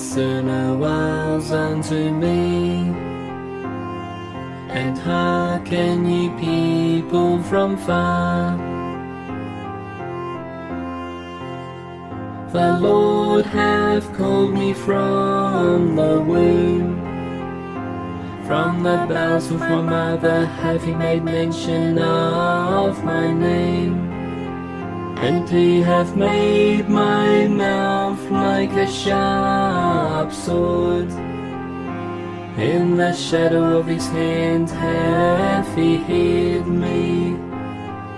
sinner was unto me. And hearken ye people from far, the Lord hath called me from the womb. From the bowels of my mother hath he made mention of my name. And he hath made my mouth like a sharp sword. In the shadow of his hand hath he hid me.